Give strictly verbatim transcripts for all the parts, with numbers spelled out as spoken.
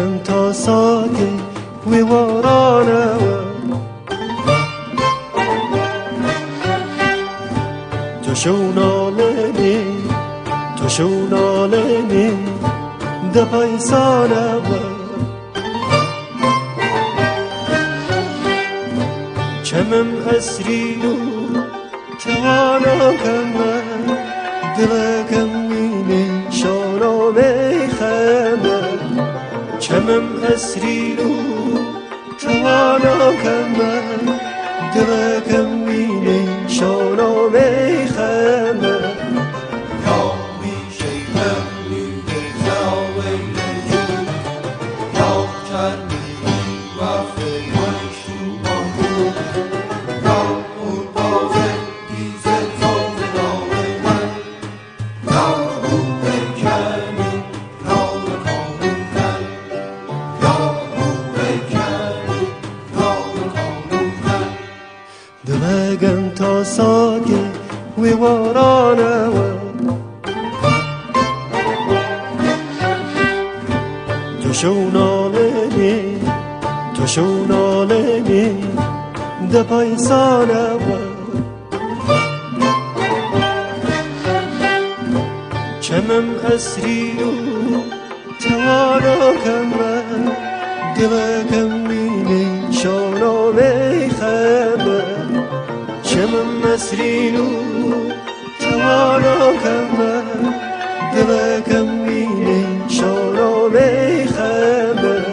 دمگم تا ساکه وی وارانه تو شونالنی تو شونالنی ده پایسانه چمم اسریو توانا کمه دلکم وینی شانو میخمه چمم اسریو توانا کمه دلکم وینی شانو میخمه دمگم تا ساکه وی وارانه تو شونالنی تو شونالنی ده پایسانه چمم اسریو توانا کمه دلکم وینی شانو میخمه چمم اسریو توانا کمه دلکم وینی شانو میخمه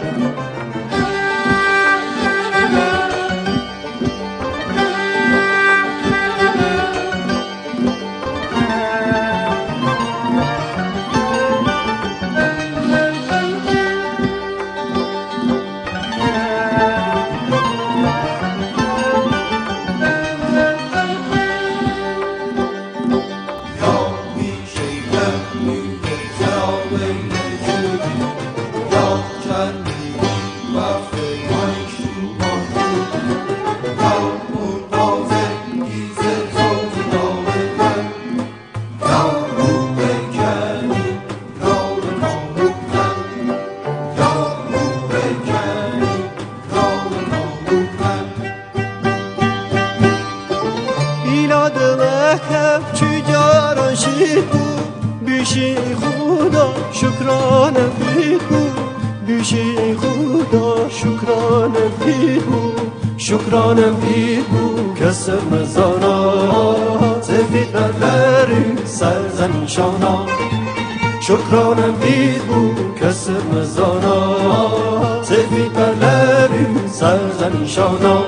بیشی خدا شکرانه بیگو بیشی خدا شکرانه بیگو شکرانه بیگو کسر مزانا سفید نداری سرزن شانا شکرانه بیگو کسر مزانا سفید نداری سرزن شانا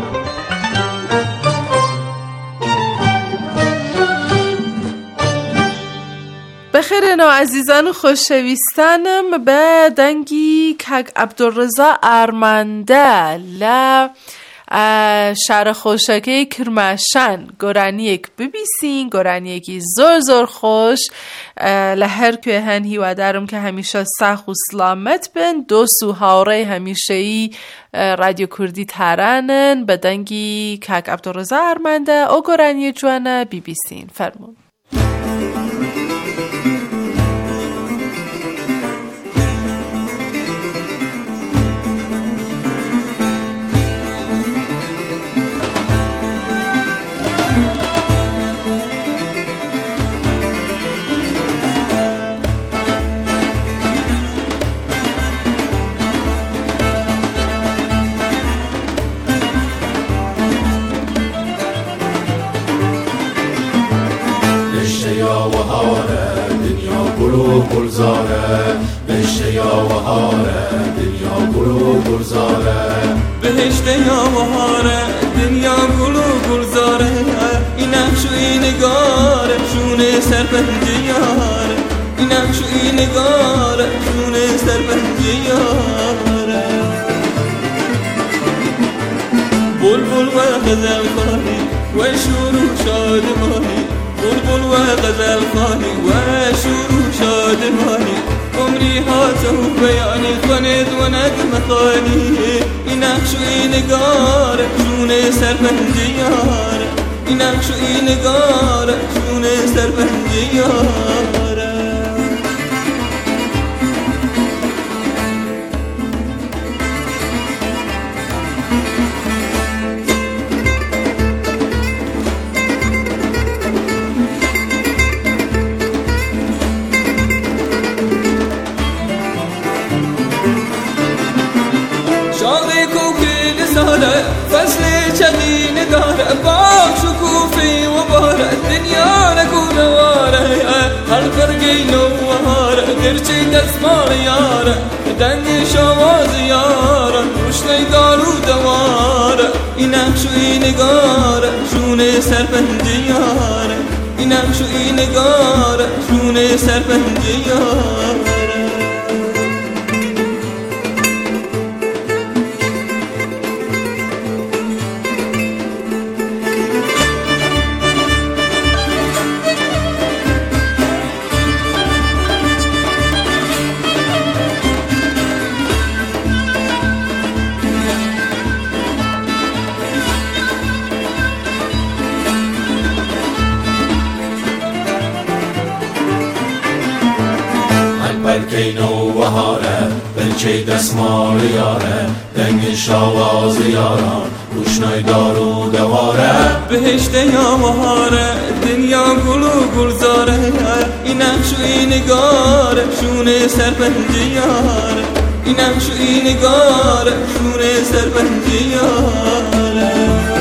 بخیر ناعزیزان و خوشویستانم به دنگی کگ عبدالرضا ارمنده ل شهر خوشکی کرماشان گرانی یک ببیسین گرانی یکی زور زور خوش لهر که هن هیوا دارم که همیشه سخ و سلامت بن دو سو هاوره همیشه ای رادیو کردی ترانن به دنگی کگ عبدالرضا ارمنده او گرانی جوانه ببیسین فرمون. گلزاره بهشت یا وهاره دنیا گلو گلزاره بهشت یا وهاره دنیا گلو گلزاره این نقش و این نگاره شونه سرپنجه یاره این نقش و این نگاره شونه سرپنجه یاره بلبل و غزل خانی و شروع شادمانی بلبل و غزل خانی و شروع شادمانی عمری هاته بیانی کند و نگم خانی این نقش و این نگاره شونه سرپنجه یاره این نقش و این نگاره شونه سرپنجه یاره هرچی دستمال یاره دنگ شواز یاره روشنی دارو دواره این نقش و این نگاره جون سرپنجه یاره این نقش و این نگاره جون سرپنجه یاره بلکه نوبهاره بلچه دستمال یاره دنگ شواز یاران روشنای دارو دواره بهشت یا مهاره دنیا گل و گلزاره این نقش و این نگاره شونه سرپنجه یاره این نقش و این نگاره شونه سرپنجه یاره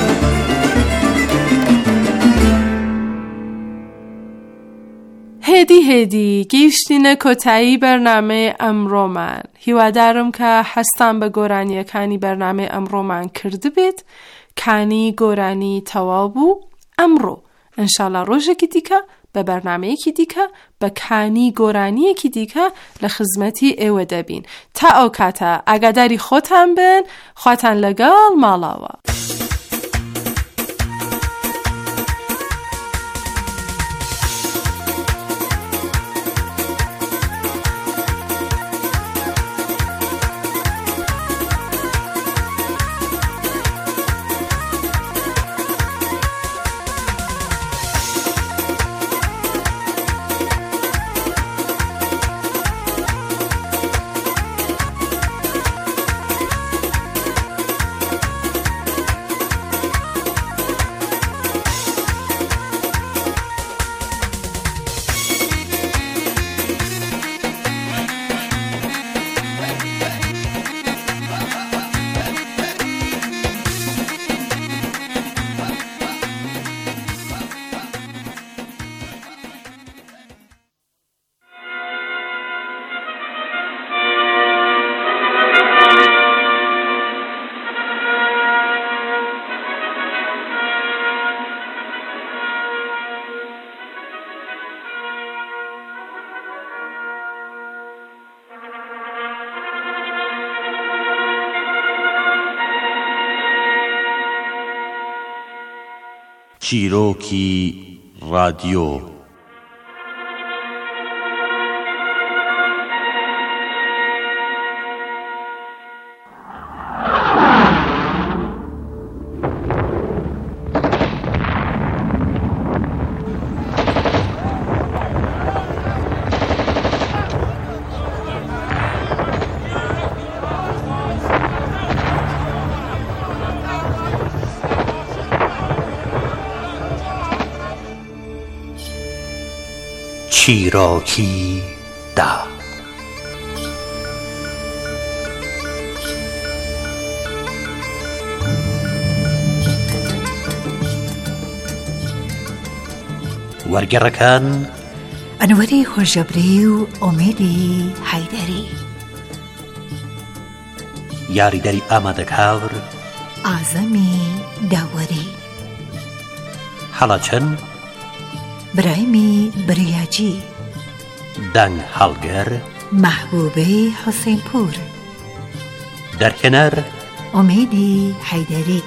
هدی هدی گیشتین کتایی برنامه امرو من هیوادارم که هستم به گورانی کانی برنامه امرو من کرده بید کانی گورانی توابو امرو انشالله روژه کی دیکه به برنامه کی دیکه به کانی گورانی کی دیکه لخدمتی ایو دبین تا اوکاتا اگداری خوتن بین خوتن لگال مالاوا چیروکی رادیو چیراکی دا وەرگێڕەکان ئەنوەری خۆشەبری و ئۆمێدی حەیدەری یاریدەری ئامادەکاور ئازەمی داوەری هەڵاچەن برایمی بریاجی دەنگ هەڵگەر محبوبەی حوسێنپور دەرکەنەر ئۆمێدی حەیدەری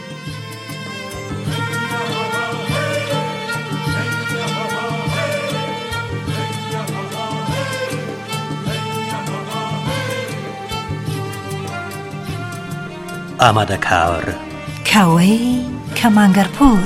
ئامادەکار کاوەی کەمانگەرپور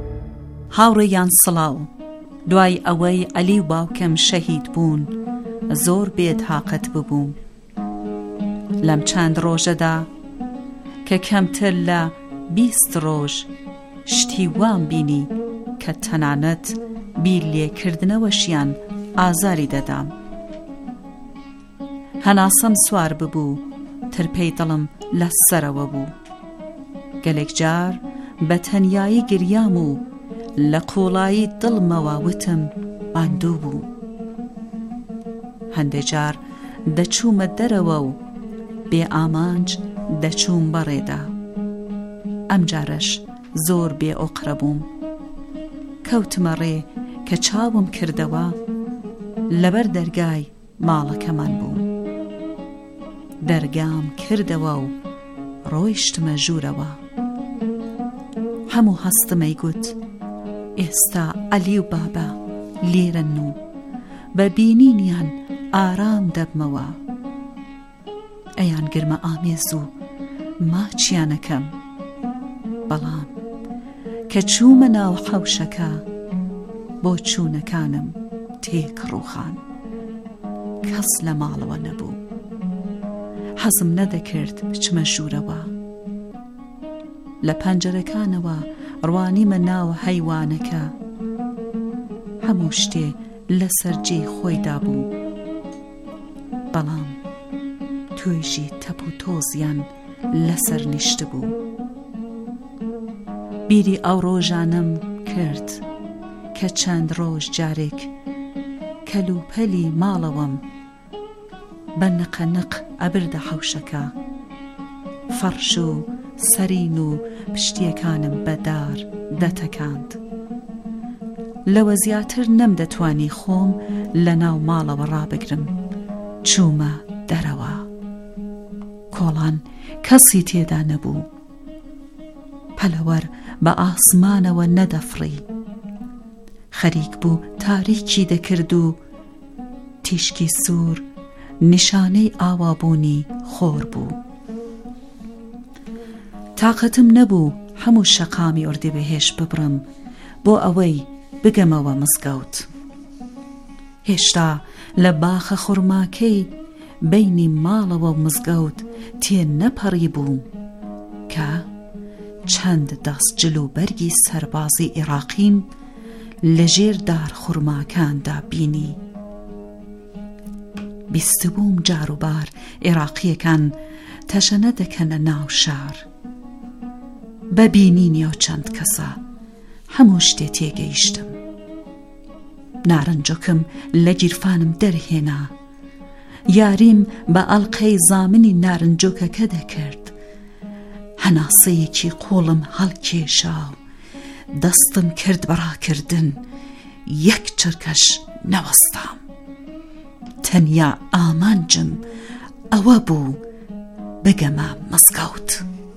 هاوڕێیان سڵاو دوای ئەوەی ئەلی و باوکەم شەهید بوون زۆر بێتاقەت ببووم. لەم چەند ڕۆژەدا کە کەمتر لە بیست ڕۆژ شتی وام بینی کە تەنانەت بیر لێکردنەوەشیان ئازاری دەدام. هەناسەم سوار ببوو، ترپەی دڵم لە سەرەوە بوو. گەلێک جار بە تەنیایی گریام و لە قوڵایی دڵمەوە وتم ماندوو بوو. هەندێک جار دەچوومە دەرەوە و بێ ئامانج دەچووم بەڕێدا. ئەم جارەش زۆر بێ ئۆقرە بووم. کەوتمە ڕێ کە چاوم کردەوە لەبەر دەرگای ماڵەکەمان بووم. دەرگام کردەوە و ڕۆیشتمە ژوورەوە. هەموو هەستمەی گوت ئێستا ئەلی و بابە لێرەن و بە بینینیان ئارام دەبمەوە. ئەیان گرمە ئامێز و ماچیانەکەم. بەڵام کە چوومە ناو حەوشەکە بۆ چوونەکانم تێک ڕووخان. کەس لە ماڵەوە نەبوو. حەزم نەدەکرد بچمە ژوورەوە. لە پەنجەرەکانەوە ڕوانیمە ناو هەیوانەکە. هەموو شتێ لەسەر جێی خۆیدا بوو. بەڵام توێژی تەپ و تۆزیان لەسەر نیشت بوو. بیری ئەو ڕۆژانم کرد کە چەند ڕۆژ جارێک کەلوپەلی ماڵەوەم بە نەقەنق ئەبردە حەوشەکە. فەرش و سەرین و پشتیەکانم بەدار دەتەکاند. لەوە زیاتر نەمدەتوانی خۆم لە ناو ماڵەوە ڕابگرم. چوومە دەرەوە. کۆڵان کەسی تێدا نەبوو. پەلەوەر بە ئاسمانەوە نەدەفڕی. خەریک بوو تاریکی دەکرد و تیشکی سوور نیشانەی ئاوابوونی خۆر بوو. تاقەتم نەبوو هەموو شەقامی ئوردیبەهێش ببڕم بۆ ئەوەی بگەمەوە مزگەوت. هێشتا لە باخە خوڕماکەی بەینی ماڵەوە و مزگەوت تێ نەپەڕی بوو کە چەند دەست جلوبەرگی سەربازی عێراقیم لەژێر دار خوڕماکاندا بینی. بیستبووم جاروبار عێراقیەکان تەشەنە دەکەنە ناو شار. بەبینینی ئەو چەند کەسە هەموو شتێ تێگەیشتم. نارنجۆکم لە گیرفانم دەرهێنا. یاریم بە ئەڵقەی زامنی نارنجۆکەکە دەکرد. هەناسەیەکی قوڵم هەڵکێشا و دەستم کرد بەڕاکردن. یەک چرکەش نەوەستام. تەنیا ئامانجم ئەوە بوو بگەمە مزگەوت.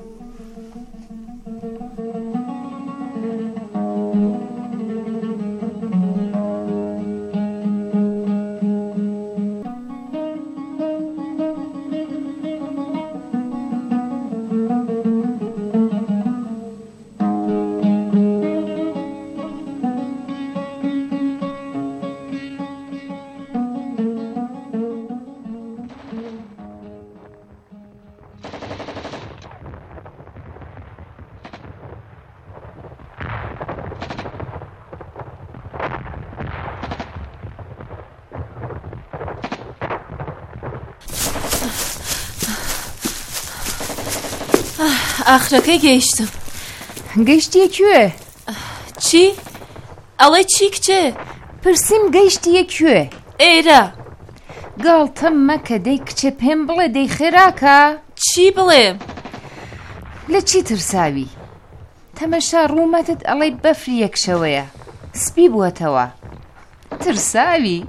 ئاخرەکەی گەیشتم. گەیشتیە کوێ؟ چی؟ ئەڵێ چی کچێ؟ پرسیم گەیشتیە کوێ؟ ئێرە. گاڵتەم مەکە دەی کچێ پێم بڵێ دەی خێراکە. چی بڵێم؟ لە چی ترساوی؟ تەمەشا ڕوومەتت ئەڵێ بەفری یەکشەوەیە سپی بووەتەوە. ترساوی؟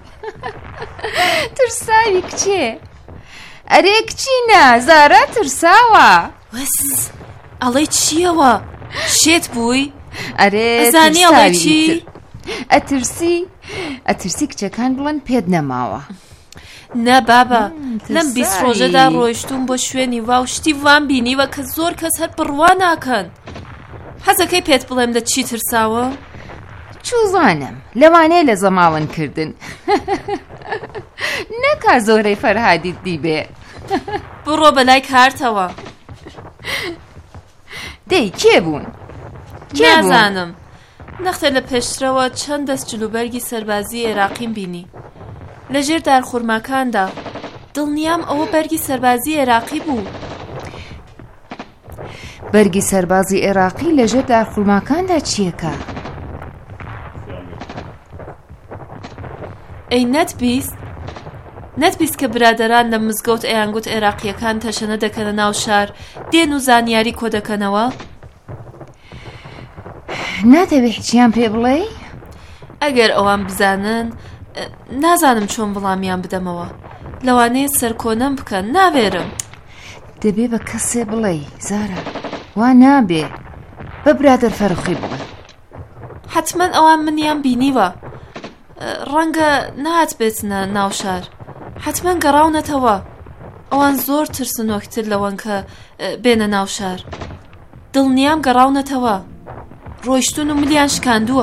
ترساوی کچێ؟ ئەرێ کچینە زارا ترساوە. وەس ئەڵێ چیەوە؟ شێت بووی؟ ئەرێ ئەزانی ئەڵێ چی؟ ئەترسی؟ ئەترسی کچەکان بڵێن پێت نەماوە. نە بابە، لەم بیست ڕۆژەدا ڕۆیشتوم بۆ شوێنی وا و شتی وام بینیوە کە زۆر کەس هەر بڕوا ناکەن. حەزەکەی پێت بڵێم لە چی ترساوە؟ چوو زانم لەوانەیە لە زەماوەن کردن. نەکا زۆرەی فەرهادیت دیبێ. بڕۆ بەلای کارتەوە. دەی کێ بوون؟ نازانم. نەختە لە پێشترەوە چەند دەست جلوبەرگی سەربازی عێراقیم بینی لەژێر دارخورماکاندا. دڵنیام ئەوە بەرگی سەربازی عێراقی بوو. بەرگی سەربازی عێراقی لەژێر دارخورماکاندا چیەکە؟ ئەی نەتبیست نەتبیست کە برادەران لە مزگەوت ئەیانگوت عێراقیەکان تەشەنە دەکەنە ناو شار دێن و زانیاری کۆ دەکەنەوە؟ ناتەوێت هیچیان پێ بڵێ؟ ئەگەر ئەوان بزانن نازانم چۆن وەڵامیان بدەمەوە. لەوانەیە سەرکۆنەم بکەن. ناوێرم. دەبێ بە کەسێ بڵێ زارە، وا نابێ بە برادەر فەرخی بڵێ. حتمەن ئەوان منیان بینیوە. ڕەنگە نهات بێتنە ناو شار. حتمەن گەڕاونەتەوە. ئەوان زۆر ترسن وەکتر لەوەن کە بێنە ناو شار. دڵنیام گەڕاونەتەوە. ڕۆیشتون و ملیان شکاندووە.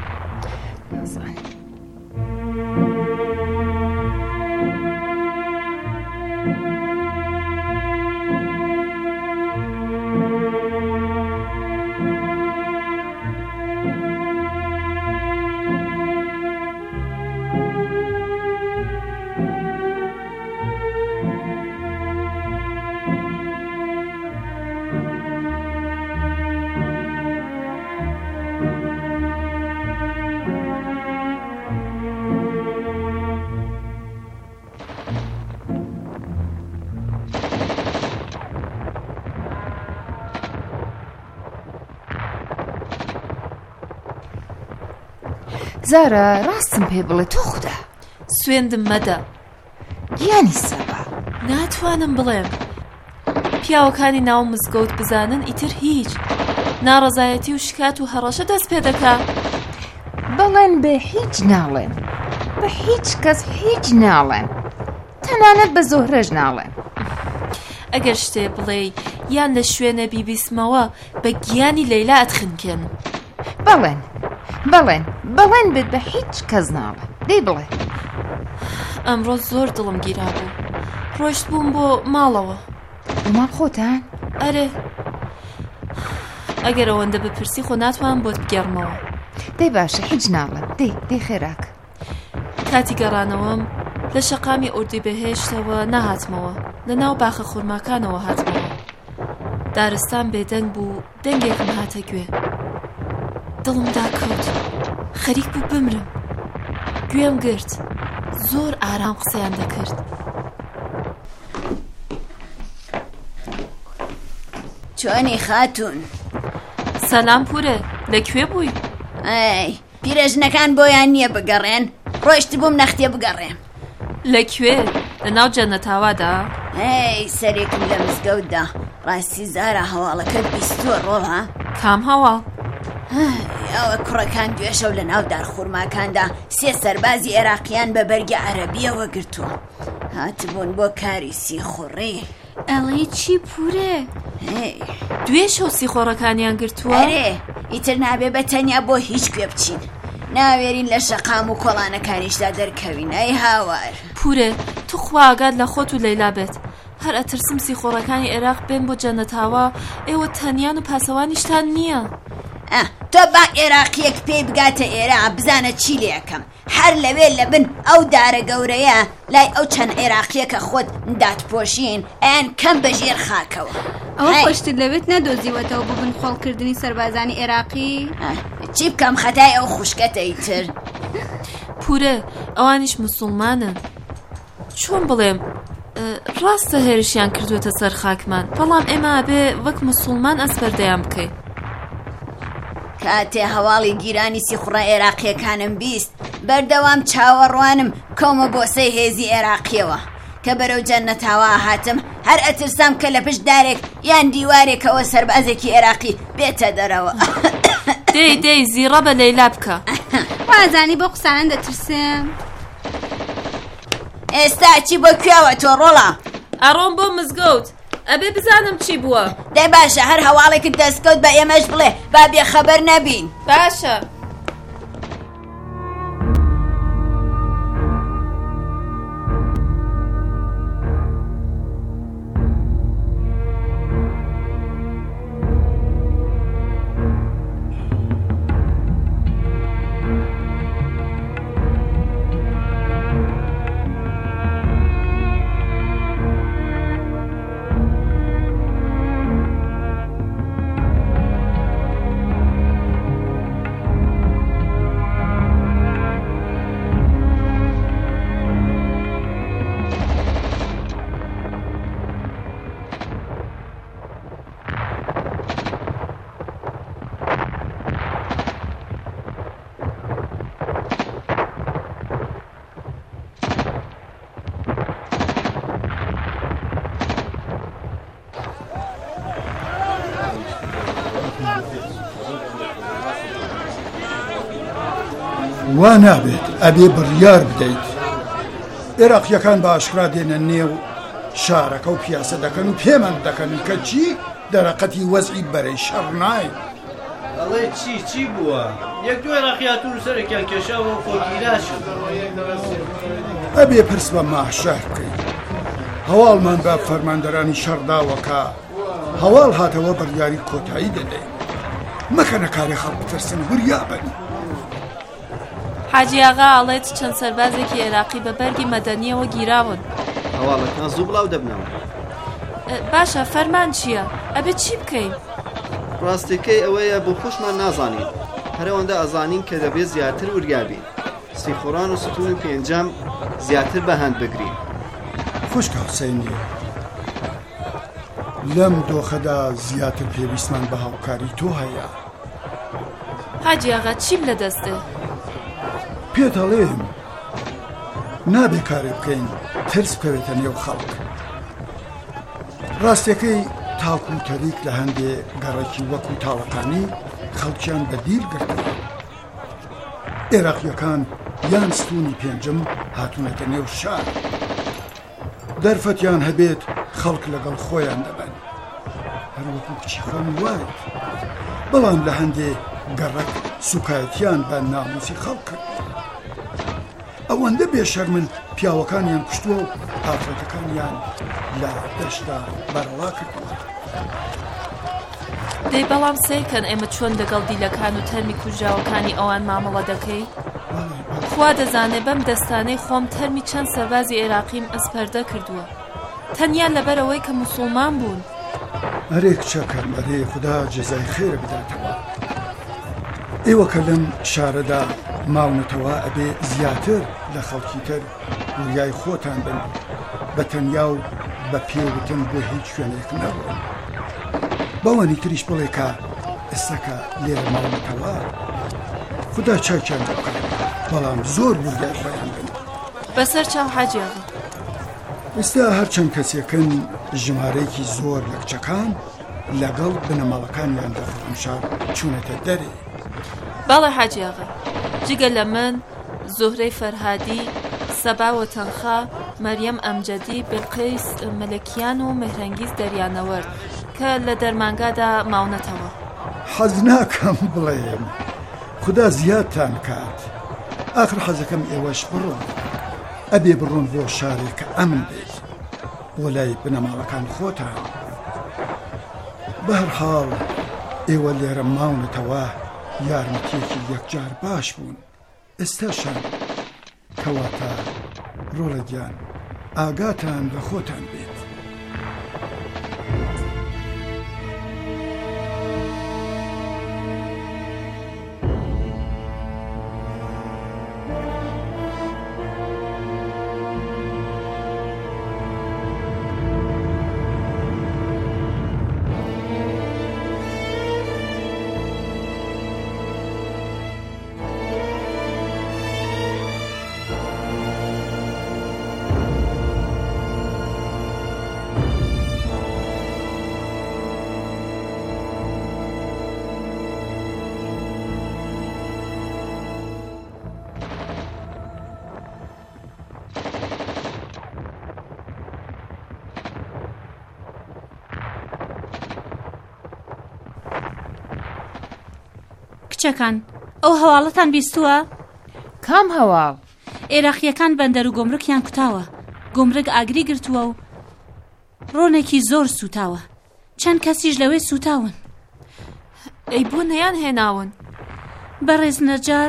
زارە ڕاستم پێ بڵێ تۆ خوددا سوێندم مەدە. گیانی سەبا ناتوانم بڵێم. پیاوەکانی ناو مزگەوت بزانن ئیتر هیچ ناڕەزایەتی و شکات و هەڕەشە دەست پێ دەکا. بەڵێن بێ هیچ ناڵێن، بە هیچ کەس هیچ ناڵێن، تەنانەت بە زۆهرەش ناڵێن. ئەگەر شتێ بڵێ یان لە شوێنە بیبیسمەوە بە گیانی لەیلا ئەتخنکێن. بەڵێن بەڵێن بەڵێن بێت بە هیچ کەس ناڵێن. دەی بڵێ. ئەمڕۆ زۆر دڵم گیرا بوو. ڕۆیشت بووم بۆ ماڵەوە. ماڵ خۆتان؟ ئەرێ. ئەگەر ئەوەندە بپرسی خۆ ناتوانم بۆت بگەڕمەوە. دەی باشە هیچ ناڵێن. دەی دەی خێراکە. کاتی گەڕانەوەم لە شەقامی ئوردی بەهێشتەوە نەهاتمەوە. لە ناو باخە خورماکانەوە هاتمەوە. دارستان بێدەنگ بوو. دەنگێکم هاتە گوێ. دڵم داکەوت. خەریک بوو بمرم. گوێم گرت. زۆر ئارام قسەیان دەکرد. چۆنی خاتون؟ سەلام پورە. لەکوێ بووی؟ ئەی پیرەژنەکان بۆیان نییە بگەڕێن. ڕۆیشت بووم نەختێ بگەڕێم. لەکوێ؟ لە ناو جەنەتاوادا؟ ئەی سەرێکم لە مزگەوتدا. ڕاستی زارە هەواڵەکەت بیستووە ڕۆڵە؟ کام هەواڵ؟ ئەوە کوڕەکان دوێشەو لە ناو دارخورماکاندا سێ سەربازی عێراقیان بە بەرگی عەرەبیەوە گرتووە. هاتبوون بۆ کاری سیخوڕی. ئەڵێ چی پورێ؟ دوێشەو سیخۆڕەکانیان گرتووە؟ ئەرێ ئیتر نابێ بە تەنیا بۆ هیچ گوێ بچین. ناوێرین لە شەقام و کۆڵانەکانیشدا دەرکەوین. ئەی هاوار پورێ تو خواگات لە خۆت و لەیلا بێت. هەر ئەترسم سیخۆڕەکانی عێراق بێن بۆ جەنەتاوا ئێوە تەنیان و پاسەوانیشتان نییە. تۆ با عێراقیەک پێی بگاتە ئێرە بزانە چی لێەکەم. هەر لەوێ لە بن ئەو دارە گەورەیە لای ئەو چەند عێراقیەکە خۆت دادپۆشین ئەیان کەم بەژێر خاکەوە. ئەوە خۆشتر لەوێت نەدۆزیوەتەوە ببن خۆڵکردنی سەربازانی عێراقی؟ چی بکەم خەتای ئەو خوشکەتەی تر؟ پورە ئەوانیش موسڵمانن. چۆن بڵێم ڕاستە هێرشیان کردوێتە سەر خاکمان، بەڵام ئێمە بێ وەک موسڵمان ئەسپەردەیان بکەین. کاتێ هەواڵی گیرانی سیخوڕە عێراقیەکانم بیست بەردەوام چاوەڕوانم کۆمە بۆسەی هێزی عێراقیەوە کە بەرەو جەنەتاوا هاتم. هەر ئەترسام کە لە پشت دارێک یان دیوارێکەوە سەربازێکی عێراقی بێتە دەرەوە. دەی دەی زیڕە بە لەیلا بکە. وازانی بۆ قسانە دەترسم. ئێستا چی بۆ کوێوە تۆ ڕۆڵە؟ ئەڕۆم بۆ مزگەوت. ئەبێ بزانم چی بووە. دەی باشە هەر هەواڵێکت دەستکەوت بە ئێمەش بڵێ با بێخەبەر نەبین. باشە. وا نابێت ئەبێ بڕیار بدەیت. عێراقیەکان بە ئاشکرا دێنە نێو شارەکە و پیاسە دەکەن و پێمان دەکەن کە چی دەرەقەتی وەزعی بەرەی شەڕ نایە. ئەڵێ چی چی بووە؟ یەک دوای ڕاقیاتور سەرێکیان کێشاوە و خۆگیراشن. ئەبێ پرس بە ماحشار بکەیت. هەواڵمان بە فەرماندەرانی شەڕداوەکە هەواڵ هاتەوە بڕیاری کۆتایی دەدەین. مەکەنە کاری خەڵک بترسن وریابن. حاجی ئاغا ئەڵێت چەند سەربازێکی عێراقی بە بەرگی مەدەنیەوە گیراون. هەواڵەکان زوو بڵاو دەبنەوە. باشە فەرمان چییە؟ ئەبێت چی بکەین؟ ڕاستیەکەی ئەوەیە بۆ خۆشمان نازانین. هەرەوەندە ئەزانین کە دەبێت زیاتر وریابین. سیخۆڕان و ستون و پێنجەم زیاتر بەهەند بگرین. خوشکە حوسەینی، لەم دۆخەدا زیاتر پێویستمان بە هاوکاری تۆ هەیە. حاجی ئاغا چیم لە دەستێ؟ پێت هەڵێم نابێ کارێ بکەین ترس بکەوێتە نێو خەڵک. ڕاستیەکەی تاڵک و تەریک لە هەندێ گەڕێکی وەکو تاڵەکانی خەڵکیان بەدیر گرتەوە. عێراقیەکان یان ستونی پێنجم هاتوونەتە نێو شار. دەرفەتیان هەبێت خەڵک لەگەڵ خۆیان دەبن هەروەکو کچی خۆم وایت، بەڵام لە هەندێ گەڕەک سوکایەتیان بە ناموسی خەڵک کرد. ئەوەندە بێشەرمن پیاوەکانیان کوشتووە و ئافرەتەکانیان لە دەشدا بەرەڵا کردووە. دەی بەڵام سیرکەن ئێمە چۆن لەگەڵ دیلەکان و تەرمی کوژراوەکانی ئەوان مامەڵە دەکەی؟ خوا دەزانێ بەم دەستانەی خۆم تەرمی چەند سەربازی عێراقیم ئەسپەردە کردووە، تەنیا لەبەرەوەی کە موسڵمان بوون. ئەرێ کچەکەم، ئەرێ خوددا جەزای خێرە بداتەوە. ئێوە کە لەم شارەدا ماونەتەوە ئەبێ زیاتر لە خەڵکی تر وریای خۆتان بن، بە تەنیا و بە پێوتن بۆ هیچ شوێنێک نەبوون. بەوانی تریش بڵێ کە ئێستاکە لێرە ماونەتەوە خوددا چاکیان دەکات، بەڵام زۆر وریای خۆیان بن. بەسەر چاو حاجی ئاغا. ئێستا هەرچەند کەسێکن ژمارەیەکی زۆر لە کچەکان لەگەڵ بنەماڵەکانیان دەخۆن شار چوونەتە دەرێ. باڵێ حاجی ئاغا، جگە لە من، زۆهرەی فەرهادی، سەبا وەتەنخا، مەریەم ئەمجەدی، بڵقیس مەلەکیان و مەهرەنگیز دەریانەوەرد کە لە دەرمانگادا ماونەتەوە. حەز ناکەم بڵێم، خوددا زیادتان کات. ئاخر حەزەکەم ئێوەش بڕۆن، ئەبێ بڕۆن بۆ شارێک کە ئەمن بێت بۆ لای بنەماڵەکان خۆتان. بە هەر حاڵ ئێوە لێرە ماونەتەوە یارمەتیەکی یەکجار باش بوون. ئێستاشان کەواتە ڕۆڵەگیان ئاگاتان بە خۆتان بێت. کچەکان، ئەو هەواڵەتان بیستووە؟ کام هەواڵ؟ عێراقیەکان بەندەر و گۆمرکیان کوتاوە، گۆمرک ئاگری گرتووە و ڕۆنێکی زۆر سوتاوە، چەند کەسیش لەوەی سوتاون. ئەی بۆ نەیان هێناون؟ بەڕێز نەجار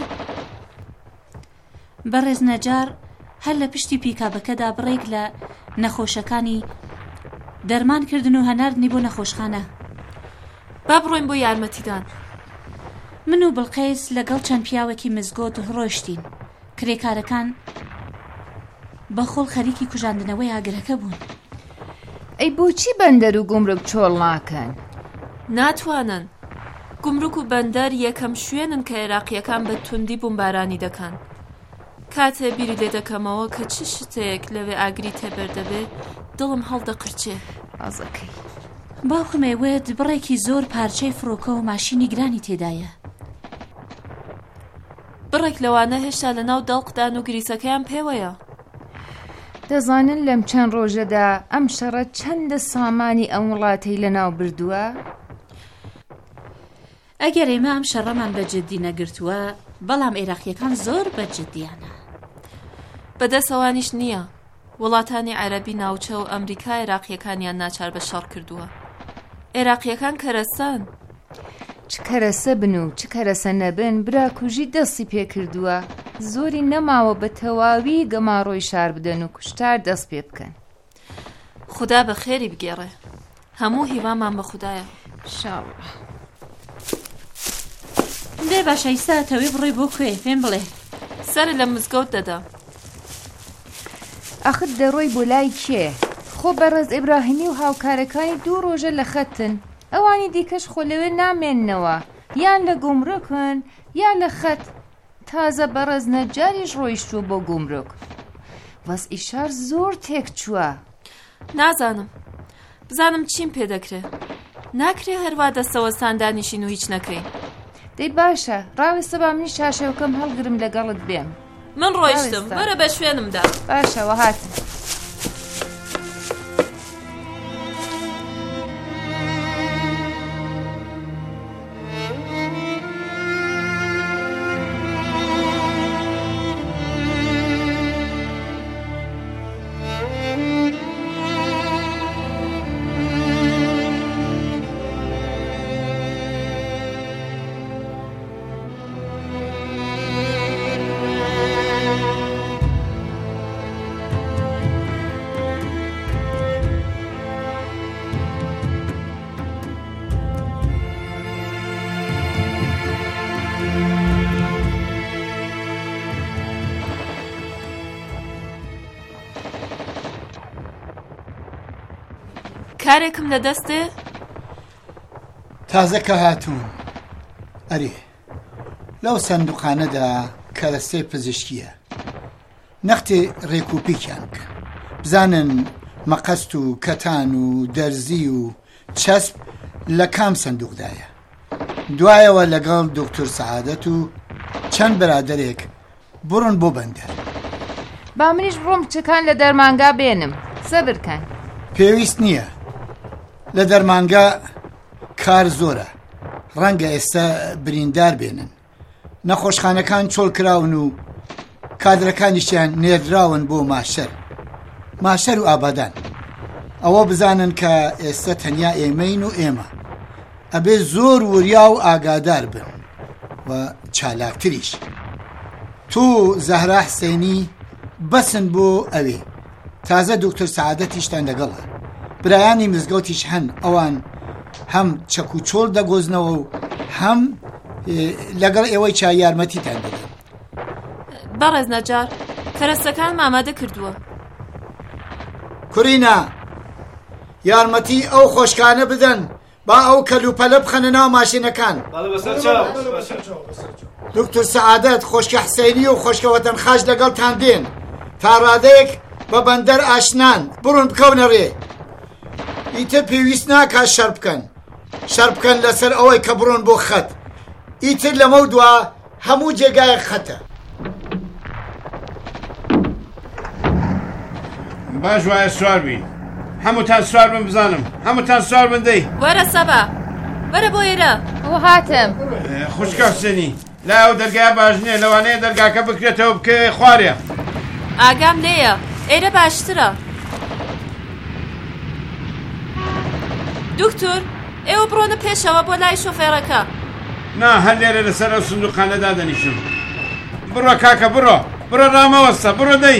بەڕێز نەجار هەر لە پشتی پیکابەکەدا بڕێک لە نەخۆشەکانی دەرمانکردن و هەناردنی بۆ نەخۆشخانە. با بڕۆین بۆ یارمەتیدان. من و بڵقەیس لەگەڵ چەند پیاوێکی مزگۆت ڕۆیشتین. کرێکارەکان بەخۆڵ خەریکی کوژاندنەوەی ئاگرەکە بوون. ئەی بۆچی بەندەر و گومرک چۆڵ ناکەن؟ ناتوانن. گومرک و بەندەر یەکەم شوێنن کە عێراقیەکان بە توندی بمبارانی دەکەن. کاتێ بیری لێ دەکەمەوە کە چ شتێک لەوێ ئاگری تێبەردەبێ دڵم هەڵدەقرچێ. ئازەکەی باوکم ئێوێت بڕێکی زۆر پارچەی فڕۆکە و ماشینی گرانی تێدایە. بڕە زۆرێک لەوانە هێشتا لە ناو دەڵقدان و گریسەکەیان پێوەیە. دەزانن لەم چەند ڕۆژەدا ئەم شەڕە چەندە سامانی ئەم وڵاتەی لە ناو بردووە؟ ئەگەر ئێمە ئەم شەڕەمان بە جددی نەگرتووە بەڵام عێراقیەکان زۆر بە جددیانە. بەدەستەوانیش نییە. وڵاتانی عەرەبی ناوچە و ئەمریکا عێراقیەکانیان ناچار بە شەڕ کردووە. عێراقیەکان کەرەسەن. چ کەرەسە بن و چ کەرەسە نەبن براکوژی دەستی پێ کردووە. زۆری نەماوە بە تەواوی گەماڕۆی شار بدەن و کوشتار دەست پێ بکەن. خوددا بە خێری بگێڕێ. هەموو هیوامان بە خوددایە. ئینشاڵڵا. دێ باشە ئیستا تەوی بڕۆی بۆ کوێ پێم بڵێ. سەر لە مزگەوت دەدا. ئەخت دەڕۆی بۆ لای کێ؟ خۆ بەڕێز ئیبراهیمی و هاوکارەکانی دوو ڕۆژە لە خەتن. ئەوانی دیکەش خۆ لەوێ نامێننەوە، یان لە گومرۆکن یان لە خەت. تازە بەڕێز نەجاریش ڕۆیشتووە بۆ گومرۆک. وەزئی شار زۆر تێک چووە. نازانم. بزانم چیم پێ دەکرێ. ناکرێ هەروە دەستەوە ساندانیشین و هیچ نەکەین. دەی باشە ڕاوێستە با منی شاشەوەکەم هەڵگرم لەگەڵت بێم. من ڕۆیشتم وەرە بە شوێنمدا. باشەوە هاتم. کارێکم لە دەستێ؟ تازە کە هاتوون. ئەرێ لەو سندوقانەدا کەرەستەی پزیشکیە. نەختێ ڕێکوپیکیان بکە. بزانن مەقەست و کەتان و دەرزی و چەسب لە کام سندوقدایە. دوایەوە لەگەڵ دکتۆر سەعادەت و چەند برادەرێک بڕۆن بۆ بەندەر. با منیش بڕۆم کچەکان لە دەرمانگا بێنم. سەبرکەن. پێویست نییە. لە دەرمانگا کار زۆرە. ڕەنگە ئێستا بریندار بێنن. نەخۆشخانەکان چۆڵ کراون و کادرەکانیشیان نێردراون بۆ ماشەر. ماشەر و ئابادان. ئەوە بزانن کە ئێستا تەنیا ئێمەین و ئێمە. ئەبێ زۆر وریا و ئاگادار بن و چالاکتریش. تو زەهرا حسێنی بەسن بۆ ئەوێ. تازە دکتۆر سەعادەتیشتان لەگەڵە. برایانی مزگەوتیش هەن. ئەوان هەم چەک و چۆڵ دەگۆزنەوە و هەم لەگەڵ ئێوەی چای یارمەتیتان دەدەن. بەڕێز نەجار کەرەستەکان ئامادە کردووە. کوڕینە یارمەتی ئەو خۆشکانە بدەن با ئەو کەلوپەلە بخەنە ناو ماشینەکان. دکتۆر سەعادەت خۆشکە حسێنی و خۆشکە وەتەنخاش لەگەڵتان دێن تا ڕادەیەک بە بەندەر ئاشنان بڕون بکەونە ڕێ. ئیتر پێویست ناکا شەر بکەن. شەر بکەن لەسەر ئەوەی کە بڕۆن بۆ خەت. ئیتر لەمە دووە هەموو جێگایە خەتە. باش وایە سوار بین. هەمووتان سوار بن بزانم. هەمووتان سوار بن دەی. وەرە سەبا. وەرە بۆ ئێرە. ئەوە هاتم. خوشکە حسێنی لای ئەو دەرگایە باش نییە لەوانەیە دەرگاکە بکرێتەوە بکە خوارێ. ئاگام لێیە. ئێرە باشترە. دکتۆر ئێوە بڕۆنە پێشەوە بۆ لای شۆفێرەکە. نا هەر لێرە لەسەر ئەو سندوقانەدا دەنیشم. بڕۆ کاکە بڕۆ. بڕۆ ڕامەوەستە بڕۆ دەی.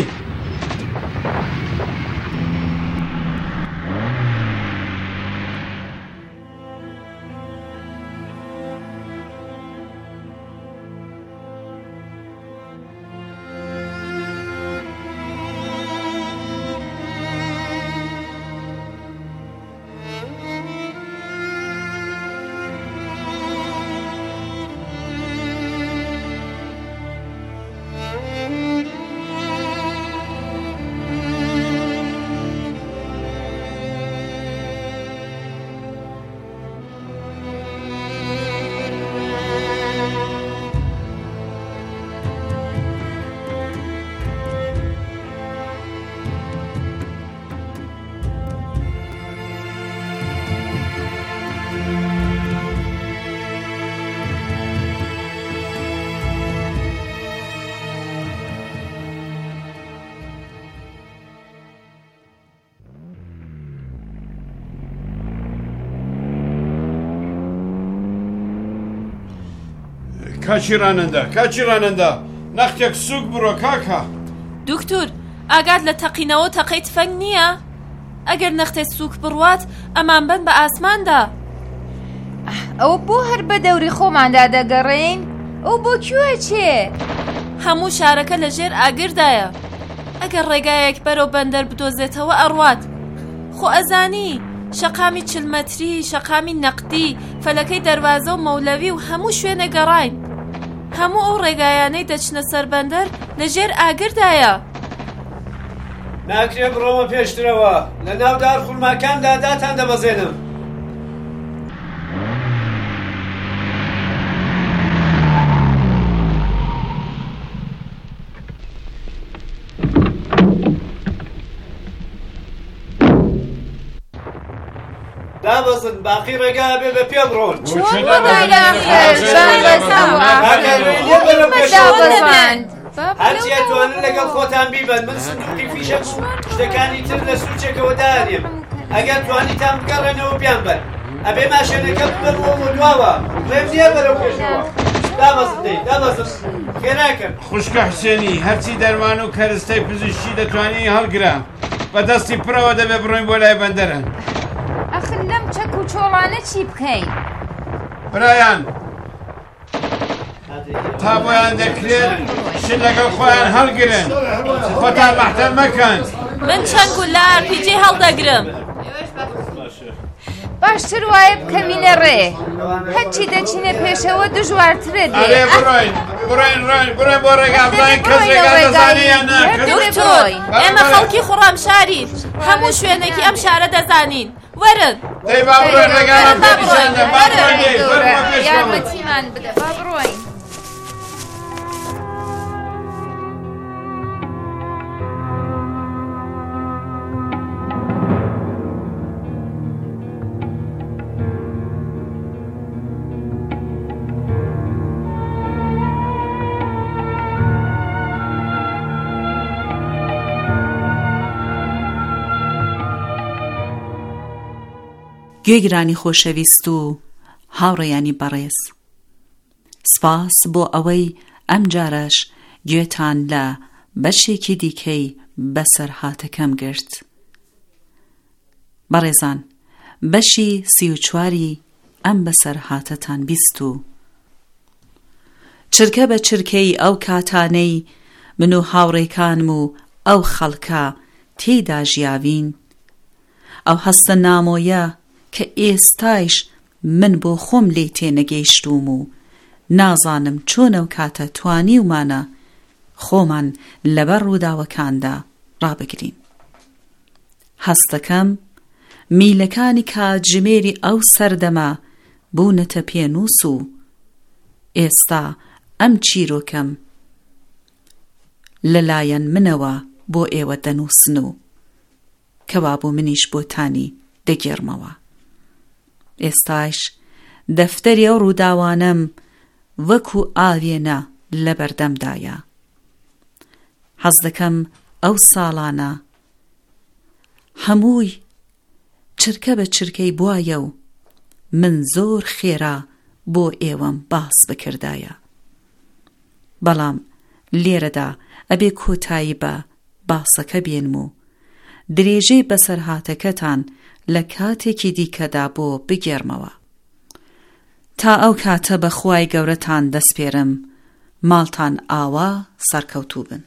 کاچیرانندا کاچیرانندا نەختێک سووک بڕۆ کاکە. دکتور ئاگات لە تەقینەوە تەقەی تفەنگ نییە؟ ئەگەر نەختێک سووک بڕوات ئەمان بن بە ئاسماندا. ئەوە بۆ هەر بە دەوری خۆماندا دەگەڕین؟ ئەو بۆ کوێ چێ؟ هەموو شارەکە لە ژێر ئاگردایە. ئەگەر ڕێگایەک بەرەو بەندەر بدۆزێتەوە ئەڕوات. خۆ ئەزانی شەقامی چلمەتری، شەقامی نەقدی، فەلەکەی دەروازە و مەولەوی و هەموو شوێنە گەڕاین. هەموو ئەو ڕێگایانەی دەچنە سەر بەندەر لە ژێر ئاگردایە. ناکرێ بڕۆمە پێشترەوە، لە ناو دارخورماکاندا داتان دەبەزێنم. دابەزن باقی ڕێگا بێ بە پێ بڕۆن. هەرچی ئەتوانن لەگەڵ خۆتان بیبن. من سندوقی فیشە و شتەکانی تر لە سوچێکەوە داریم. ئەگەر توانیتان بگەڕێنەوە بیان بن. ئەبێ ماشێنەکە ببەرەوە بۆ دواوە. ڕێم نییە بەرەو پێشەوە. دابەزن دەی دابەزن خێراکەن. خوشکە حسێنی هەرچی دەرمان و کەرستەی پزیشکی دەتوانی هەڵگرە. بەدەستی پڕەوە دەبێ بڕۆین بۆ لای بەندەرە. ئەخن لەم چەک و چۆڵانە چی بکەین؟ برایان تا بۆیان دەکرێت شت لەگەڵ خۆیان هەڵگرن. خۆتان بەحتەر مەکەن. من چەنگ و لە ئارپیجی هەڵدەگرم. باشتر وایە بکەمینە ڕێ. هەرچی دەچینە پێشەوە دژوارترە دێ. ئەرێ بڕۆین بڕۆین ڕۆین بڕۆین بۆ ڕێگا بڵین کەس ڕێگا دەزانی یان نا. دکتۆر ئێمە خەڵکی خۆڕەمشارین. هەموو شوێنێکی ئەم شارە دەزانین. وەرن. دەی با بڕۆین ڕێگامان پێپیشاندە. با بڕۆین بەرمە پێشەوە. یارمەتیمان بدە با بڕۆین. گوێگرانی خۆشەویست و هاوڕێیانی بەڕێز، سپاس بۆ ئەوەی ئەم جارەش گوێتان لە بەشێکی دیکەی بەسەر هاتەکەم گرت. بەڕێزان، بەشی سی و چواری ئەم بەسەر هاتەتان بیست و چرکە بە چرکەی ئەو کاتانەی من و هاوڕێکانم و ئەو خەڵکە تێیدا ژیاوین، ئەو هەستە نامۆیە کە ئێستایش من بۆ خۆم لێ تێنەگەیشتوم و نازانم چۆنە و کاتە توانیومانە خۆمان لەبەر ڕووداوەکاندا ڕابگرین. هەستەکەم میلەکانی کاتژمێری ئەو سەردەما بوونەتە پێنووس و ئێستا ئەم چیرۆکەم لەلایەن منەوە بۆ ئێوە دەنووسن و کەوا بۆ منیش بۆتانی دەگێڕمەوە. ئێستاش دەفتەری ئەو ڕووداوانەم وەکو ئاوێنە لە بەردەمدایە. حەز دەکەم ئەو ساڵانە هەمووی چرکە بە چرکەی بوایە و من زۆر خێرا بۆ ئێوەم باس بکردایە. بەڵام لێرەدا ئەبێ کۆتایی بە باسەکە بێنم و درێژەی بەسەرهاتەکەتان لە کاتێکی دیکەدا بۆ بگێڕمەوە. تا ئەو کاتە بە خوای گەورەتان دەسپێرم. ماڵتان ئاوا سەرکەوتوو بن.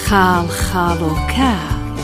خاڵ خاڵۆکە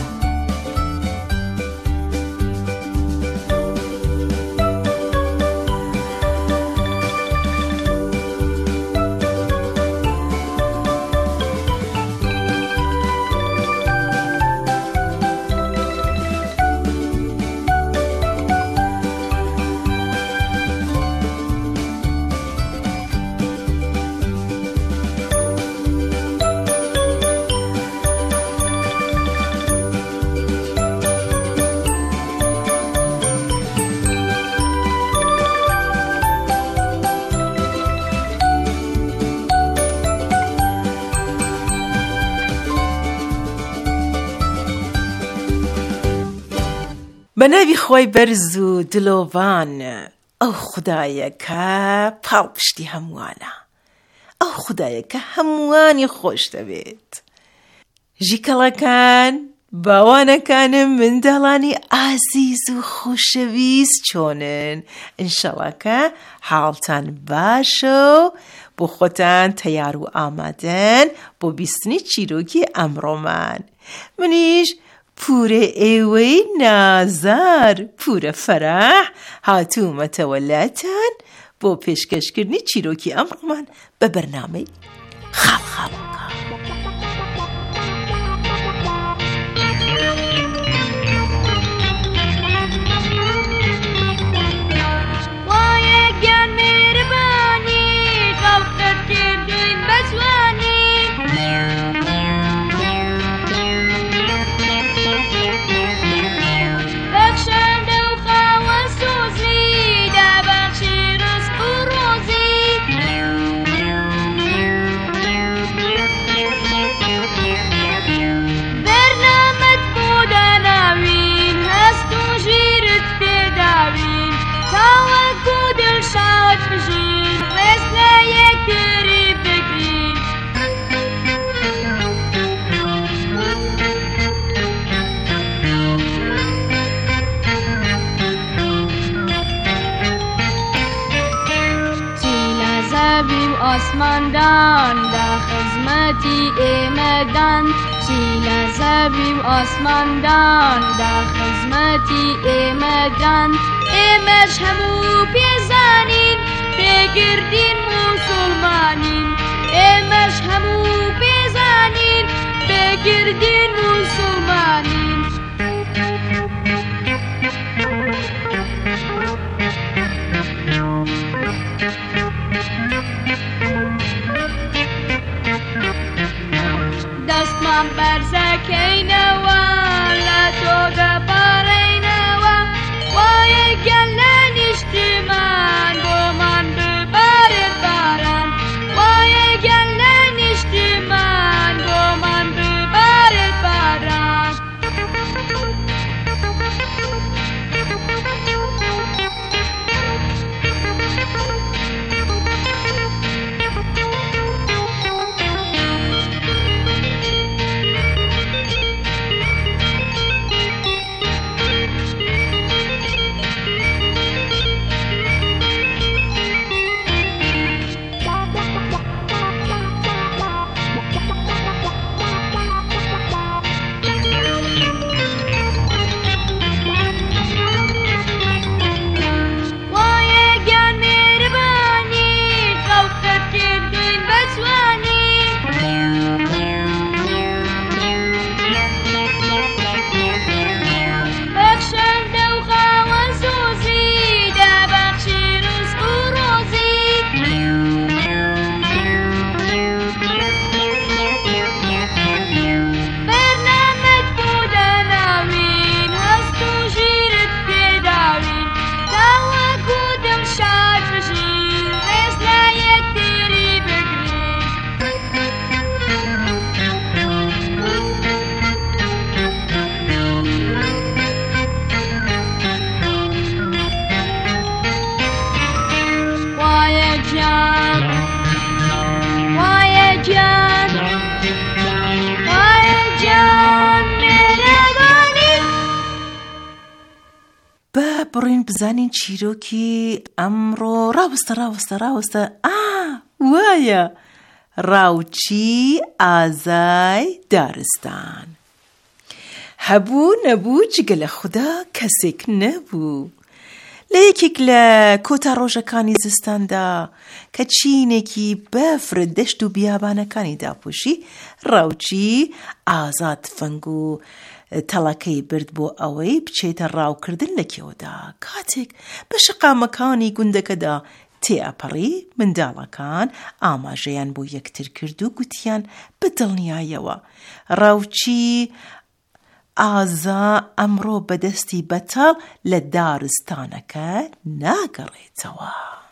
بەناوی خۆی بەرز و دلۆڤان ئەو خودایە کە پاڵپشتی هەمووانە، ئەو خودایە کە هەمووانی خۆش دەوێت. ژیکەڵەکان، باوانەکانم، منداڵانی ئازیز و خۆشەویست چۆنن؟ ئینشەڵا کە حاڵتان باشە و بۆ خۆتان تەیار و ئامادەن بۆ بیستنی چیرۆکی ئەمڕۆمان. منیش پورە ئێوەی نازار، پورە فەراح هاتوومەتەوە لاتان بۆ پێشکەشکردنی چیرۆکی ئەمڕۆمان بە بەرنامەی خاڵ خاڵۆکە. ئاسماندان دا خزمەتی ئێمەدان، چی لە زەوی و ئاسماندان دا خزمەتی ئێمەدان. ئێمەش هەموو پێزانین پێگردین موسڵمانین، ئێمەش هەموو پێزانین پێگردین موسڵمانین. دەستمان بەرزەکەینەوە لە تۆ دەپارڕینەوە، وایە گەل لە نیشتمان بۆمان ببارێت باران، وایە گەل لە نیشتمان بۆمان ببارێت باران. بڕین بزانین چیرۆکی ئەمڕۆ ڕاوەستە ڕاوەستە ڕاوەستە ئا وایە ڕاوچی ئازای دارستان. هەبوو نەبوو جگە لە خوددا کەسێک نەبوو. لە یەکێک لە کۆتا ڕۆژەکانی زستاندا کە چینێکی بەفر دەشت و بیابانەکانی داپۆشی، ڕاوچی ئازاد فەنگ و تەڵەکەی برد بۆ ئەوەی بچێتە ڕاوکردن لە کێوەدا. کاتێک بە شەقامەکانی گوندەکەدا تێئەپەڕی، منداڵەکان ئاماژەیان بۆ یەکتر کرد و گوتیان بە دڵنیایەوە ڕاوچی ئازا ئەمڕۆ بەدەستی بەتاڵ لە دارستانەکە ناگەڕێتەوە.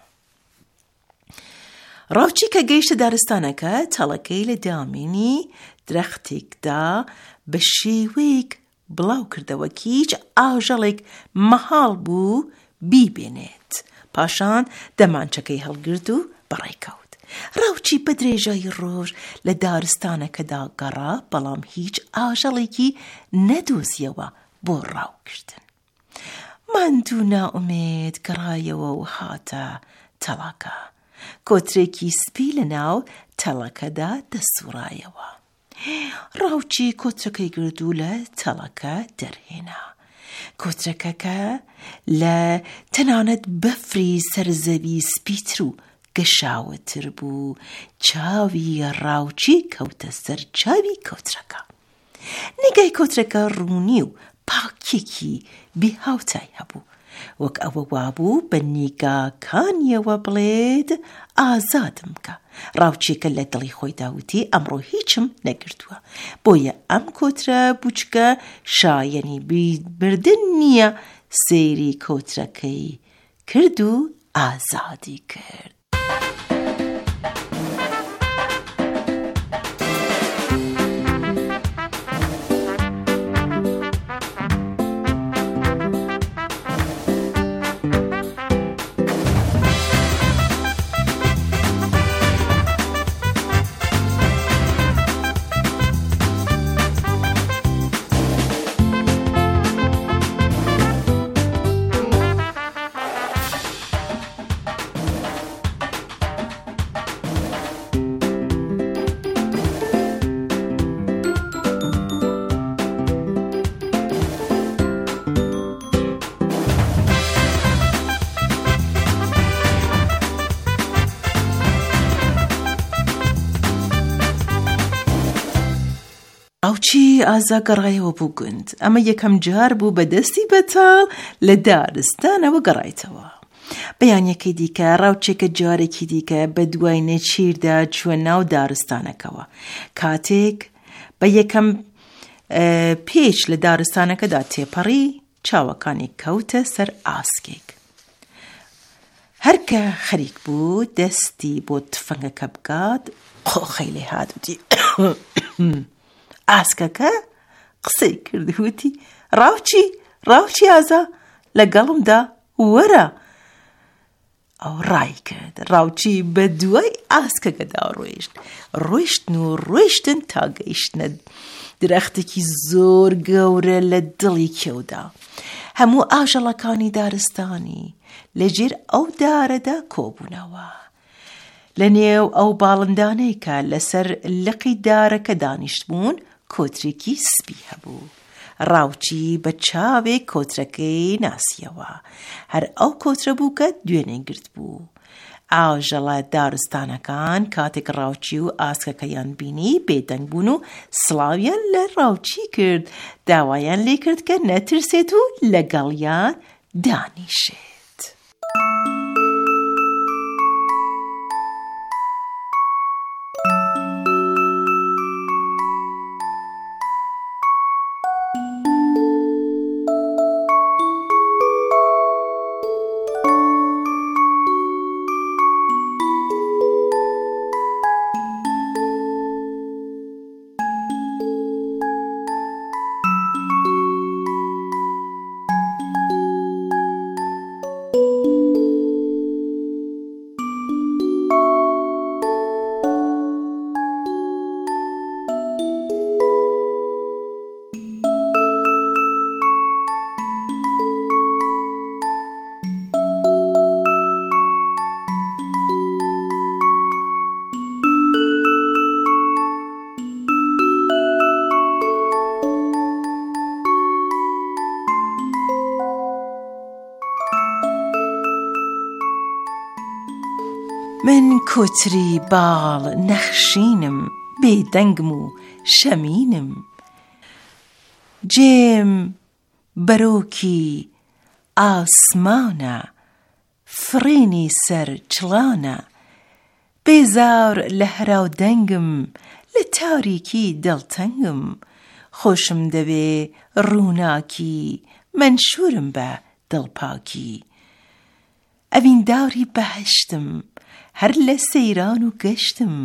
ڕاوچی کە گەیشتە دارستانەکە، تەڵەکەی لە دامێنی درەختێکدا بە شێوەیەک بڵاو کردەوە کە هیچ ئاژەڵێک مەحاڵ بوو بیبێنێت. پاشان دەمانچەکەی هەڵگرت و بەڕێکەوت. ڕاوچی بە درێژایی ڕۆژ لە دارستانەکەدا گەڕا، بەڵام هیچ ئاژەڵێکی نەدۆزیەوە بۆ ڕاوکردن. ماندوو نائومێد گەڕایەوە و هاتە تەڵاکە. کۆترێکی سپی لە ناو تەڵەکەدا دەسوڕایەوە. ڕاوچی کۆترەکەی گرت و لە تەڵەکە دەرهێنا. کۆترەکەکە لە تەنانەت بەفری سەرزەوی سپیتر و گەشاوەتر بوو. چاوی ڕاوچی کەوتە سەر چاوی کۆترەکە. نیگای کۆترەکە ڕوونی و پاکێکی بێهاوتای هەبوو. وەک ئەوە وابوو بە نیگاکانیەوە بڵێت ئازادم کە. ڕاوچێکە لە دڵی خۆی داوتی ئەمڕۆ هیچم نەگرتووە، بۆیە ئەم کۆترە بوچکە شایەنی بردن نییە. سەیری کۆترەکەی کرد و ئازادی کرد. ڕاوچی ئازا گەڕایەوە بوو گوند. ئەمە یەکەم جار بوو بە دەستی بەتاڵ لە دارستانەوە گەڕایتەوە. بەیانیەکەی دیکە ڕاوچێکە جارێکی دیکە بە دوای نەچیردا چووە ناو دارستانەکەوە. کاتێک بە یەکەم پێچ لە دارستانەکەدا تێپەڕی، چاوەکانی کەوتە سەر ئاسکێک. هەرکە خەریک بوو دەستی بۆ تفەنگەکە بکات، قۆخەی لێ هاتوتی ئاسکەکە قسەی کردووتی ڕاوچی ڕاوچی ئازا لەگەڵمدا وەرە. ئەو ڕای کرد. ڕاوچی بە دوای ئاسکەکەدا ڕۆیشت. ڕۆیشتن و ڕۆیشتن تا گەیشتنە درەختێکی زۆر گەورە لە دڵی کێودا. هەموو ئاژەڵەکانی دارستانی لەژێر ئەو دارەدا کۆبوونەوە. لە نێو ئەو باڵندانەی کە لەسەر لقی دارەکە دانیشت بوون، کۆترێکی سپی هەبوو. ڕاوچی بە چاوێک کۆترەکەی ناسیەوە. هەر ئەو کۆترە بوو کە دوێنێ گرت بوو. ئاژەڵە دارستانەکان کاتێک ڕاوچی و ئاسکەکەیان بینی بێدەنگ بوون و سڵاویان لە ڕاوچی کرد. داوایان لێ کرد کە نەترسێت و لەگەڵیان دانیشێت. من کتری باڵ نەخشینم بێدەنگم و شەمینم جێم بەرۆکی ئاسمانە فرێنی سەر چڵانە بێزار لە هەراودەنگم لە تاریکی دڵتەنگم خۆشم دەوێ ڕووناکی منشورم بە دڵپاکی ئەڤینداری بەهشتم هەر لە سەیران و گەشتم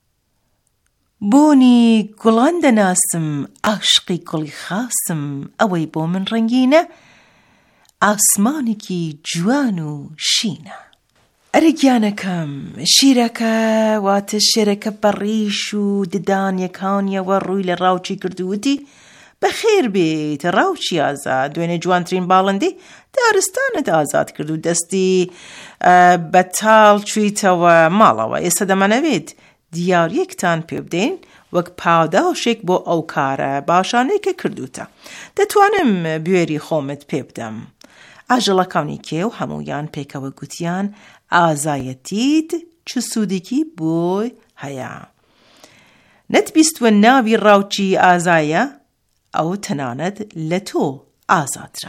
بۆنی گوڵان دەناسم عاشقی گوڵی خاسم ئەوەی بۆ من ڕەنگینە ئاسمانێکی جوان و شینە ئەرە گیانەکەم شیرەکە واتە شێرەکە بەڕیش و ددانیەکانیەوە ڕووی لە ڕاوچی کردووتی بەخێر بێت ڕاوچی ئازاد دوێنێ جوانترین باڵندەی دارستانت ئازاد کرد و دەستی بەتاڵ چوویتەوە ماڵەوە ئێستا دەمەنەوێت دیاریەکتان پێ بدەین وەک پاداشێک بۆ ئەو کارە باشانەی کە کردوتە دەتوانم بوێری خۆمت پێ بدەم ئاژەڵەکانی کێو هەموویان پێکەوە گوتیان ئازایەتیت چ سوودێکی بۆی هەیە نەتبیستوە ناوی ڕاوچی ئازایە ئەو تەنانەت لە تۆ ئازادرە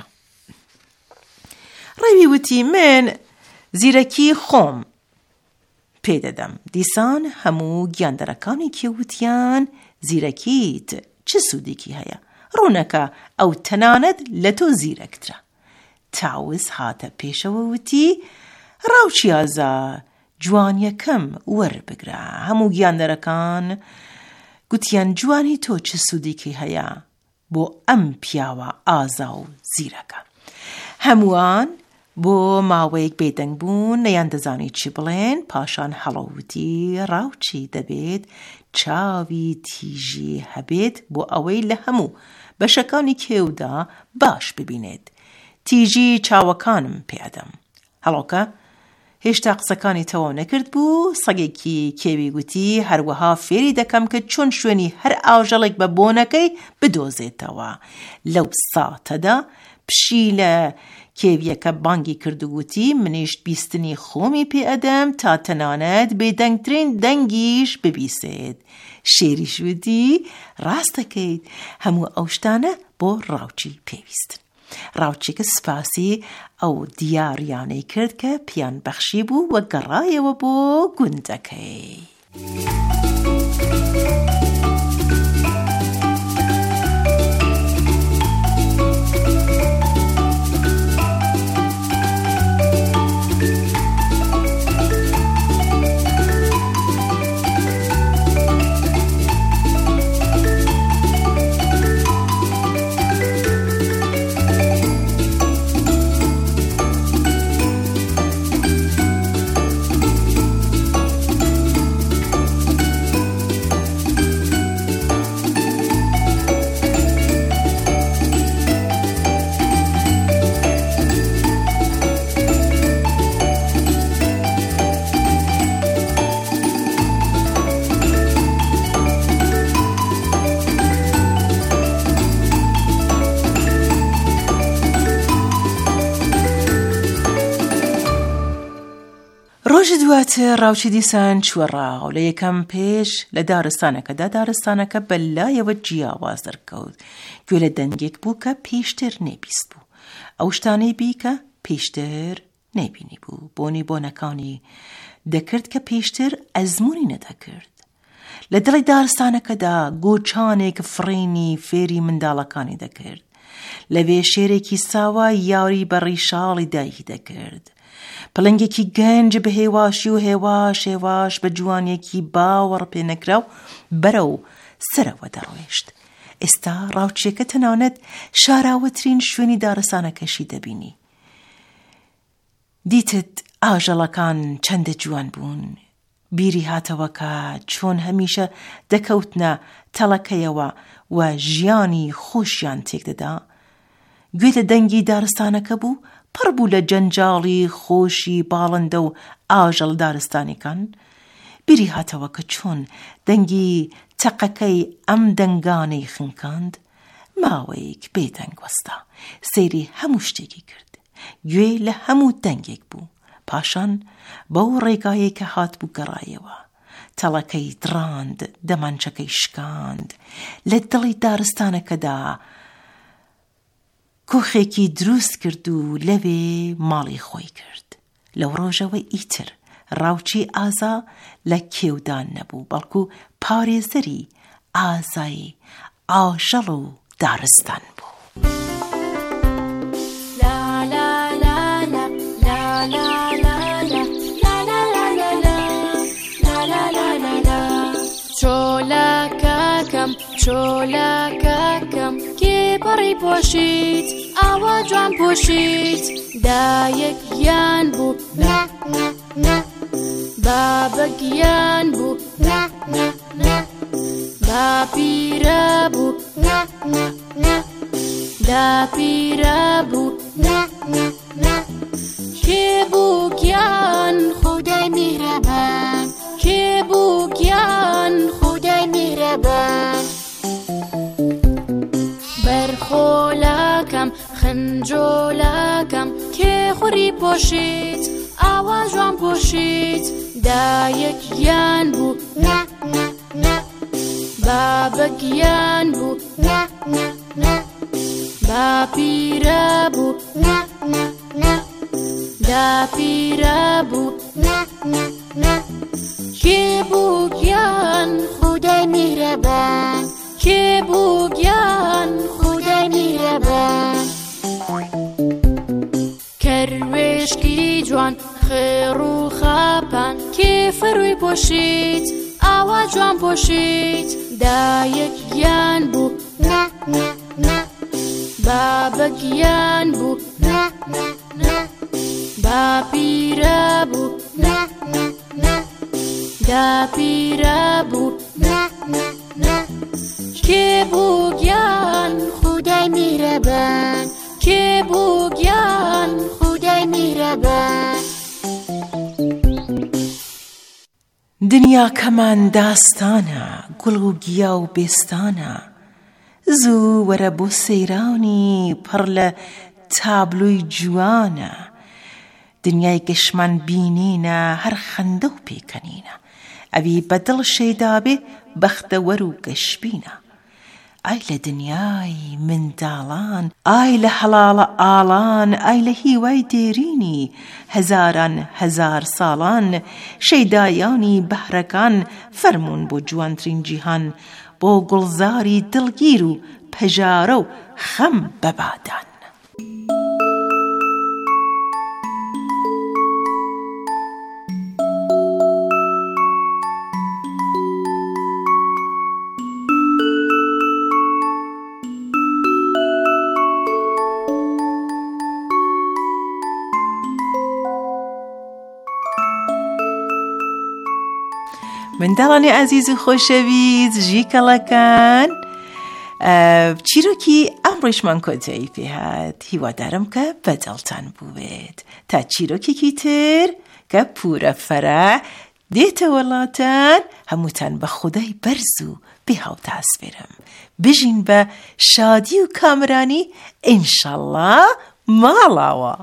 ڕێوی وتی من زیرەکی خۆم پێدەدەم دیسان هەموو گیاندەرەکانی کێوتیان زیرەکیت چ سوودێکی هەیە ڕوونەکە ئەو تەنانەت لە تۆ زیرەکترە تاوز هاتە پێشەوە وتی ڕاوچی ئازا جوانیەکەم وەربگرە هەموو گیاندەرەکان گوتیان جوانی تۆ چ سوودێکی هەیە بۆ ئەم پیاوە ئازا و زیرەکە هەمووان بۆ ماوەیەک بێدەنگ بوون نەیان دەزانی چی بڵێن پاشان هەڵەوتی ڕاوچی دەبێت چاوی تیژی هەبێت بۆ ئەوەی لە هەموو بەشەکانی کێودا باش ببینێت تیژی چاوەکانم پێدەم هەڵۆکە هێشتا قسەکانی تەواو نەکرد بوو سەگێکی کێوی گوتی هەروەها فێری دەکەم کە چۆن شوێنی هەر ئاژەڵێک بە بۆنەکەی بدۆزێتەوە لەو ساتەدا پشی لە کێویەکە بانگی کردوگوتی منیش بیستنی خۆمی پێ ئەدەم تا تەنانەت بێدەنگترین دەنگیش ببیسێت شێریش وتی ڕاستەکەیت هەموو ئەو شتانە بۆ ڕاوچی پێویستن ڕاوچێکە سپاسی ئەو دیاریانەی کرد کە پیان بەخشی بوو وە گەڕایەوە بۆ گوندەکەی ڕۆژی دواتر ڕاوچی دیسان چووە ڕاو لە یەکەم پێش لە دارستانەکەدا دارستانەکە بەلایەوە جیاواز دەرکەوت گوێ لە دەنگێک بوو کە پێشتر نەبیست بوو ئەو شتانەی بی کە پێشتر نەبینی بوو بۆنی بۆنەکانی دەکرد کە پێشتر ئەزموونی نەدەکرد لە دڵی دارستانەکەدا گۆچانێک فڕینی فێری منداڵەکانی دەکرد لەوێ شێرێکی ساوا یاری بە ڕیشاڵی دایکی دەکرد پڵنگێکی گەنج بە هێواشی و هێواش هێواش بە جوانێکی باوەڕ پێنەکرا و بەرەو سەرەوە دەڕۆیشت ئێستا ڕاوچێکە تەنانەت شاراوەترین شوێنی دارستانەکەشی دەبینی دیتت ئاژەڵەکان چەندە جوان بوون بیری هاتەوە کە چۆن هەمیشە دەکەوتنە تەڵەکەیەوە و ژیانی خۆشیان تێکدەدا گوێ لە دەنگی دارستانەکە بوو پڕ بوو لە جەنجاڵی خۆشی باڵندە و ئاژەڵ دارستانیەکان بیری هاتەوە کە چۆن دەنگی تەقەکەی ئەم دەنگانەی خنکاند ماوەیەک بێدەنگ وەستا سەیری هەموو شتێکی کرد گوێ لە هەموو دەنگێک بوو پاشان بەو ڕێگایەی کە هات بوو گەڕایەوە. تەڵەکەی دڕاند، دەمانچەکەی شکاند، لە دڵی دارستانەکەدا کۆخێکی دروست کرد و لەوێ ماڵی خۆی کرد. لەو ڕۆژەوەی ئیتر ڕاوچی ئازا لە کێودان نەبوو، بەڵکو پارێزەری ئازایی ئاژەڵ و دارستان بوو. چۆلەکەکەم چۆلەکەکەم کێ پەڕی پۆشیت ئاوا جوان پۆشیت دایەکیان بوو نە نە نە بابەکیان بوو نە نە نە باپیرە بوو نە نە نە داپیرە بوو نە نە نە کێ بوو گیان خودای میهرەبان کێ بوو گیان خودای میهرەبان بەرخۆلەکەم خنجۆلەکەم کێ خوڕی پۆشیت ئاوا جوان پۆشیت دایەکیان بوو نە نە نە بابەکیان بوو نە نە نە باپیرە بوو نە نە نە داپیرە بوو نە نە نە کێ بوو گیان خودای میهرەبان کێ بوو گیان خودای میهرەبان کەروێشکی جوان خێڕ و خاپان کێ فەروی پۆشیت ئاوا جوان پۆشیت دایەکیان بوو نە نە نە بابەکیان بوو نە نە نە باپیرە بوو نە نە نە داپیرە بوو نە نە نە کێ بوو گیان خودای میهرەبان کێ بوو گیان خودای میهرەبان دنیاکەمان داستانە، گوڵ و گیا و بێستانە، زوو وەرە بۆ سەیرانی پڕ لە تابلۆی جوانە، دنیای گەشمان بینینە هەر خەندە و پێکەنینە، ئەوی بەدڵ شێدابێ بەختەوەر و گەشبینە. ئای لە دنیای منداڵان، ئای لە هەڵاڵە ئاڵان، ئای لە هیوای دێرینی هەزاران هەزار ساڵان، شەیدایانی بەهرەکان فەرموون بۆ جوانترین جیهان، بۆ گوڵزاری دڵگیر و پەژارە و خەم بەبادان. منداڵانی عەزیز و خۆشەویست، ژیکەڵەکان، چیرۆکی ئەمڕۆیشمان کۆتایی پێهات. هیوادارم کە بەدڵتان بوێت تا چیرۆکێکی تر کە پورە فەرەح دێتە وڵاتان. هەمووتان بە خودای بەرز و بێهاوتە ئەسپێرم بژین بە شادی و کامرانی ئینشەڵڵا ماڵاوە.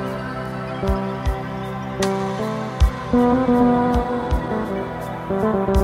Thank you.